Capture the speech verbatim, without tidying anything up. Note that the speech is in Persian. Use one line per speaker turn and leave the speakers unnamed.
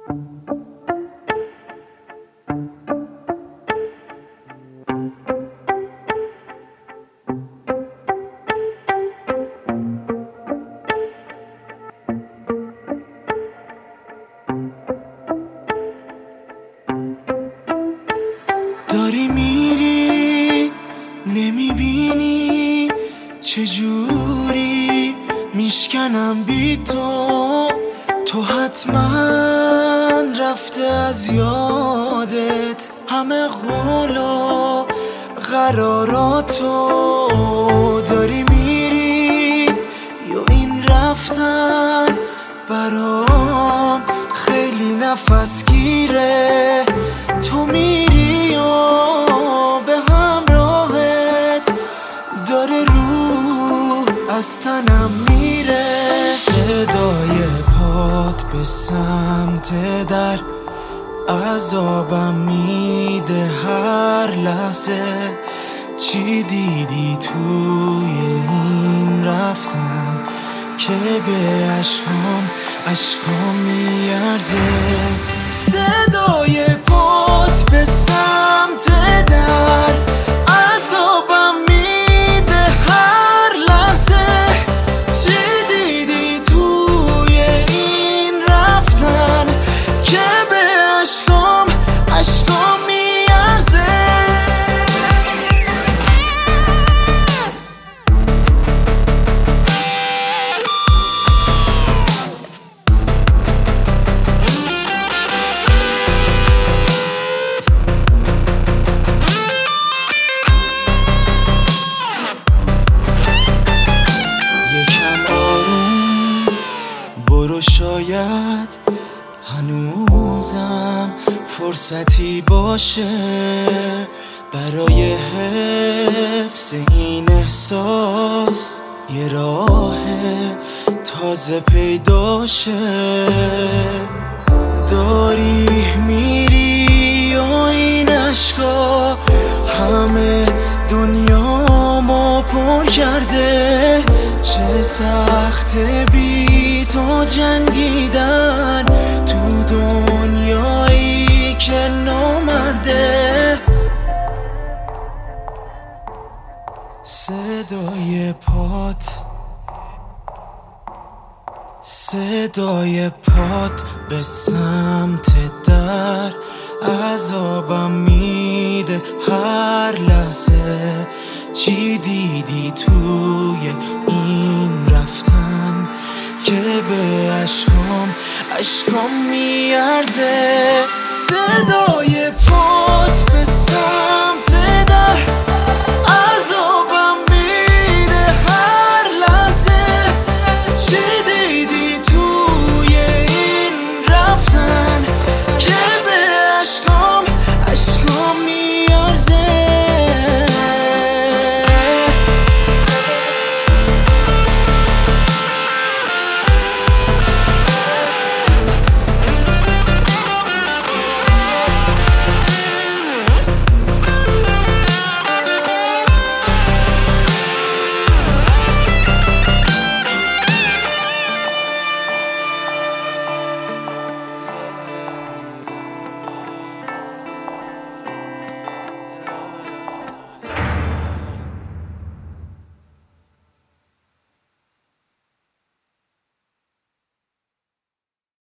داری میری نمیبینی چجوری میشکنم بی تو. تو حتما رفته از یادت همه قول و قراراتو. داری میری یا این رفتن برام خیلی نفس گیره. تو میری و به همراهت داره روح از تنم میره. صدای پات به سمت در عذابم میده هر لحظه. چی دیدی توی این رفتن که به عشقام عشقام میارزه. صدای پات به سمت در عذابم میده هر لحظه. چی دیدی توی این رفتن که به عشقام عشقام میارزه. برو شاید هنوزم فرصتی باشه برای حفظ این احساس. یه راه تازه پیداشه. داری میری و این عشقا همه دنیامو پر کرده. چه سخت بی تو جنگیدن تو دنیایی که نامرده. صدای پات صدای پات به سمت در عذابم میده هر لحظه. چی دیدی توی این رفتن که به عشقام عشقام میارزه. صدا